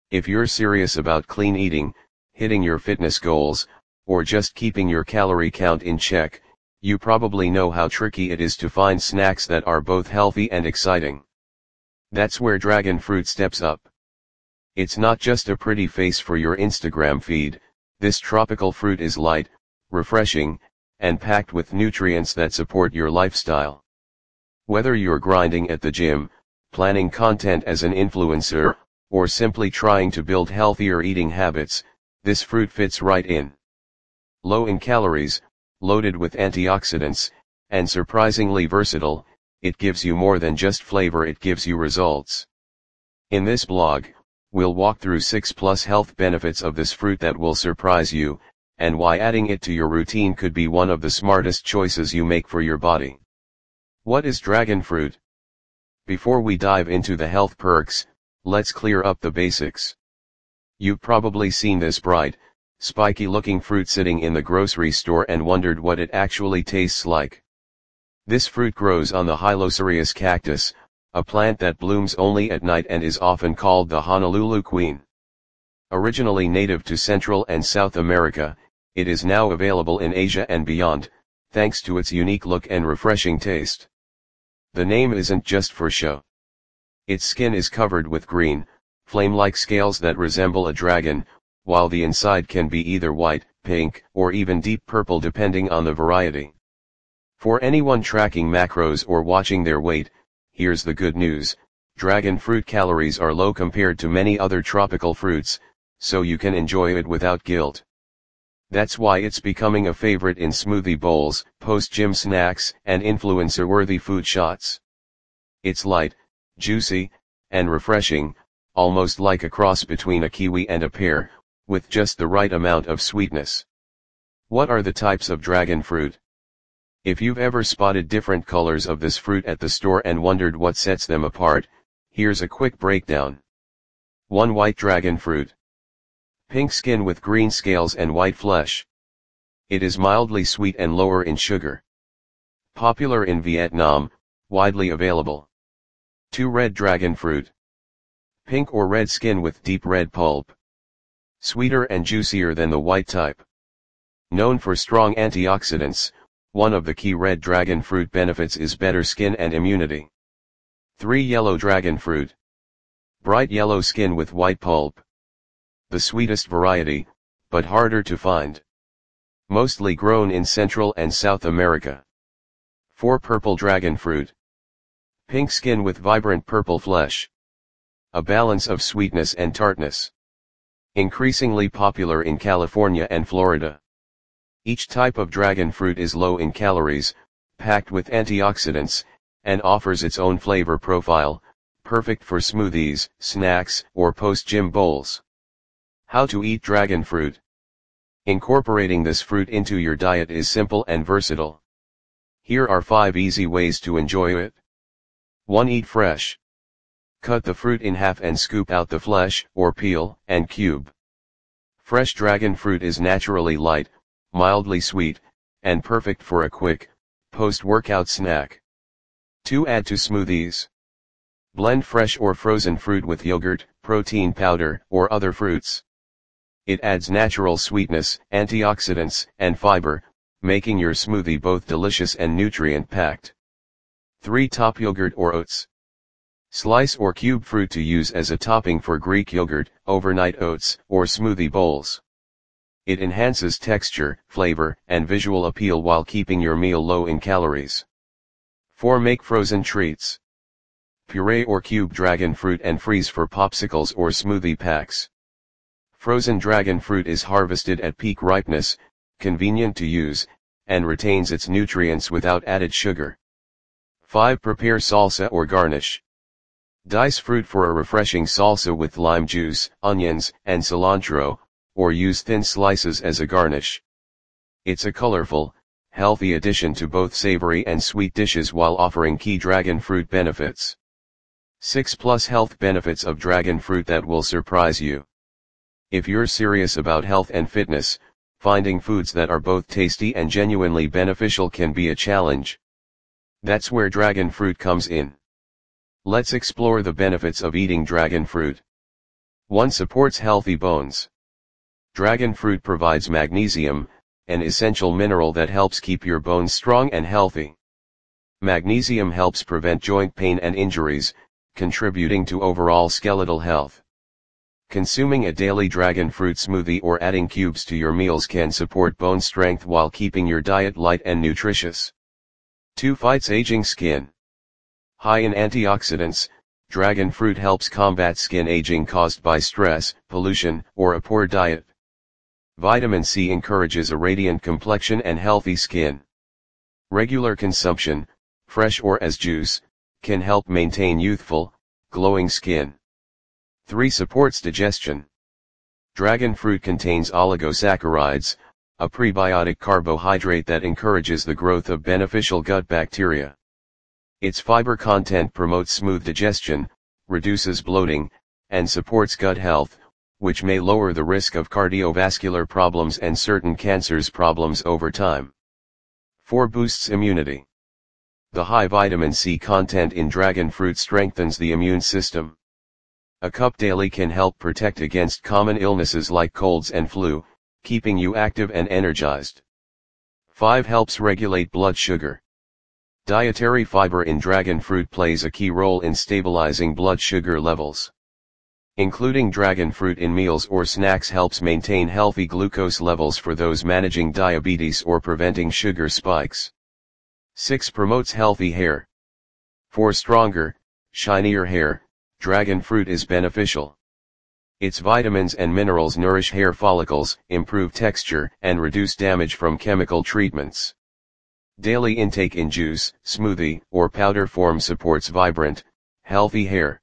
If you're serious about clean eating, hitting your fitness goals, or just keeping your calorie count in check, you probably know how tricky it is to find snacks that are both healthy and exciting. That's where dragon fruit steps up. It's not just a pretty face for your Instagram feed, this tropical fruit is light, refreshing, and packed with nutrients that support your lifestyle. Whether you're grinding at the gym, planning content as an influencer, or simply trying to build healthier eating habits, this fruit fits right in. Low in calories, loaded with antioxidants, and surprisingly versatile, it gives you more than just flavor, it gives you results. In this blog, we'll walk through 6+ health benefits of this fruit that will surprise you, and why adding it to your routine could be one of the smartest choices you make for your body. What is dragon fruit? Before we dive into the health perks, let's clear up the basics. You've probably seen this bright, spiky-looking fruit sitting in the grocery store and wondered what it actually tastes like. This fruit grows on the Hylocereus cactus, a plant that blooms only at night and is often called the Honolulu Queen. Originally native to Central and South America, it is now available in Asia and beyond, thanks to its unique look and refreshing taste. The name isn't just for show. Its skin is covered with green, flame-like scales that resemble a dragon, while the inside can be either white, pink, or even deep purple depending on the variety. For anyone tracking macros or watching their weight, here's the good news: dragon fruit calories are low compared to many other tropical fruits, so you can enjoy it without guilt. That's why it's becoming a favorite in smoothie bowls, post-gym snacks, and influencer-worthy food shots. It's light, juicy, and refreshing, almost like a cross between a kiwi and a pear, with just the right amount of sweetness. What are the types of dragon fruit? If you've ever spotted different colors of this fruit at the store and wondered what sets them apart, here's a quick breakdown. 1. White dragon fruit. Pink skin with green scales and white flesh. It is mildly sweet and lower in sugar. Popular in Vietnam, widely available. 2. Red dragon fruit. Pink or red skin with deep red pulp. Sweeter and juicier than the white type. Known for strong antioxidants, one of the key red dragon fruit benefits is better skin and immunity. 3. Yellow dragon fruit. Bright yellow skin with white pulp. The sweetest variety, but harder to find. Mostly grown in Central and South America. 4. Purple dragon fruit. Pink skin with vibrant purple flesh. A balance of sweetness and tartness. Increasingly popular in California and Florida. Each type of dragon fruit is low in calories, packed with antioxidants, and offers its own flavor profile, perfect for smoothies, snacks, or post-gym bowls. How to eat dragon fruit. Incorporating this fruit into your diet is simple and versatile. Here are 5 easy ways to enjoy it. 1. Eat fresh. Cut the fruit in half and scoop out the flesh, or peel, and cube. Fresh dragon fruit is naturally light, mildly sweet, and perfect for a quick, post-workout snack. 2. Add to smoothies. Blend fresh or frozen fruit with yogurt, protein powder, or other fruits. It adds natural sweetness, antioxidants, and fiber, making your smoothie both delicious and nutrient-packed. 3. Top yogurt or oats. Slice or cube fruit to use as a topping for Greek yogurt, overnight oats, or smoothie bowls. It enhances texture, flavor, and visual appeal while keeping your meal low in calories. 4. Make frozen treats. Puree or cube dragon fruit and freeze for popsicles or smoothie packs. Frozen dragon fruit is harvested at peak ripeness, convenient to use, and retains its nutrients without added sugar. 5. Prepare salsa or garnish. Dice fruit for a refreshing salsa with lime juice, onions, and cilantro, or use thin slices as a garnish. It's a colorful, healthy addition to both savory and sweet dishes while offering key dragon fruit benefits. 6+ health benefits of dragon fruit that will surprise you. If you're serious about health and fitness, finding foods that are both tasty and genuinely beneficial can be a challenge. That's where dragon fruit comes in. Let's explore the benefits of eating dragon fruit. 1. Supports healthy bones. Dragon fruit provides magnesium, an essential mineral that helps keep your bones strong and healthy. Magnesium helps prevent joint pain and injuries, contributing to overall skeletal health. Consuming a daily dragon fruit smoothie or adding cubes to your meals can support bone strength while keeping your diet light and nutritious. 2. Fights aging skin. High in antioxidants, dragon fruit helps combat skin aging caused by stress, pollution, or a poor diet. Vitamin C encourages a radiant complexion and healthy skin. Regular consumption, fresh or as juice, can help maintain youthful, glowing skin. 3. Supports digestion. Dragon fruit contains oligosaccharides, a prebiotic carbohydrate that encourages the growth of beneficial gut bacteria. Its fiber content promotes smooth digestion, reduces bloating, and supports gut health, which may lower the risk of cardiovascular problems and certain cancers problems over time. 4. Boosts immunity. The high vitamin C content in dragon fruit strengthens the immune system. A cup daily can help protect against common illnesses like colds and flu, keeping you active and energized. 5. Helps regulate blood sugar. Dietary fiber in dragon fruit plays a key role in stabilizing blood sugar levels. Including dragon fruit in meals or snacks helps maintain healthy glucose levels for those managing diabetes or preventing sugar spikes. 6. Promotes healthy hair. For stronger, shinier hair, dragon fruit is beneficial. Its vitamins and minerals nourish hair follicles, improve texture, and reduce damage from chemical treatments. Daily intake in juice, smoothie, or powder form supports vibrant, healthy hair.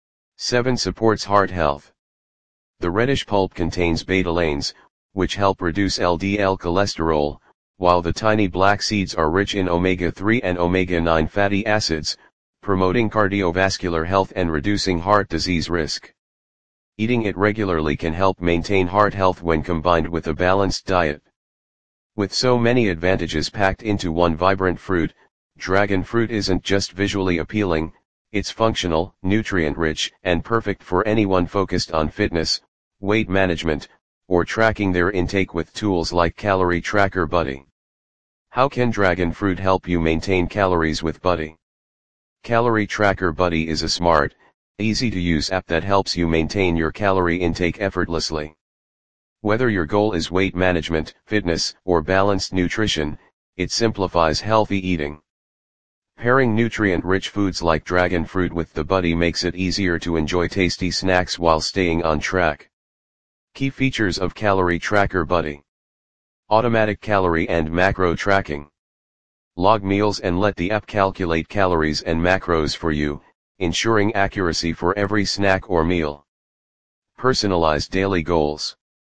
7. Supports heart health. The reddish pulp contains betalains, which help reduce LDL cholesterol, while the tiny black seeds are rich in omega-3 and omega-9 fatty acids, promoting cardiovascular health and reducing heart disease risk. Eating it regularly can help maintain heart health when combined with a balanced diet. With so many advantages packed into one vibrant fruit, dragon fruit isn't just visually appealing, it's functional, nutrient-rich, and perfect for anyone focused on fitness, weight management, or tracking their intake with tools like Calorie Tracker Buddy. How can dragon fruit help you maintain calories with Buddy? Calorie Tracker Buddy is a smart, easy-to-use app that helps you maintain your calorie intake effortlessly. Whether your goal is weight management, fitness, or balanced nutrition, it simplifies healthy eating. Pairing nutrient-rich foods like dragon fruit with the Buddy makes it easier to enjoy tasty snacks while staying on track. Key features of Calorie Tracker Buddy. Automatic calorie and macro tracking. Log meals and let the app calculate calories and macros for you, ensuring accuracy for every snack or meal. Personalized daily goals.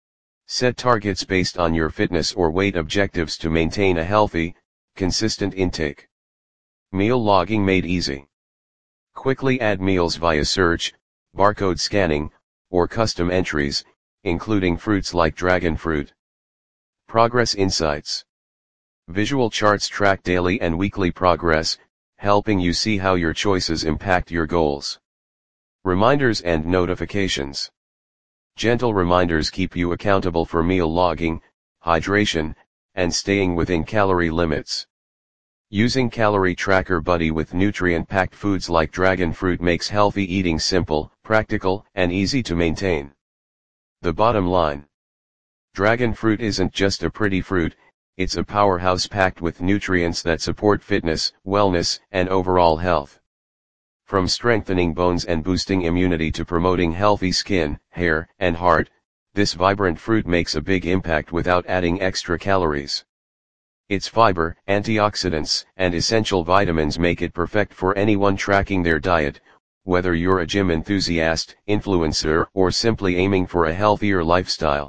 Set targets based on your fitness or weight objectives to maintain a healthy, consistent intake. Meal logging made easy. Quickly add meals via search, barcode scanning, or custom entries, including fruits like dragon fruit. Progress insights. Visual charts track daily and weekly progress, helping you see how your choices impact your goals. Reminders and notifications. Gentle reminders keep you accountable for meal logging, hydration, and staying within calorie limits. Using Calorie Tracker Buddy with nutrient-packed foods like dragon fruit makes healthy eating simple, practical, and easy to maintain. The bottom line. Dragon fruit isn't just a pretty fruit, it's a powerhouse packed with nutrients that support fitness, wellness, and overall health. From strengthening bones and boosting immunity to promoting healthy skin, hair, and heart, this vibrant fruit makes a big impact without adding extra calories. Its fiber, antioxidants, and essential vitamins make it perfect for anyone tracking their diet, whether you're a gym enthusiast, influencer, or simply aiming for a healthier lifestyle.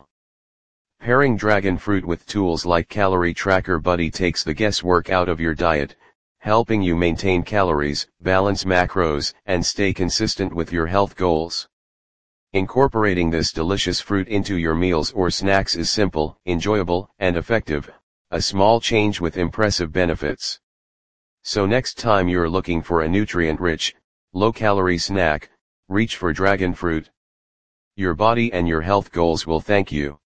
Pairing dragon fruit with tools like Calorie Tracker Buddy takes the guesswork out of your diet, helping you maintain calories, balance macros, and stay consistent with your health goals. Incorporating this delicious fruit into your meals or snacks is simple, enjoyable, and effective, a small change with impressive benefits. So next time you're looking for a nutrient-rich, low-calorie snack, reach for dragon fruit. Your body and your health goals will thank you.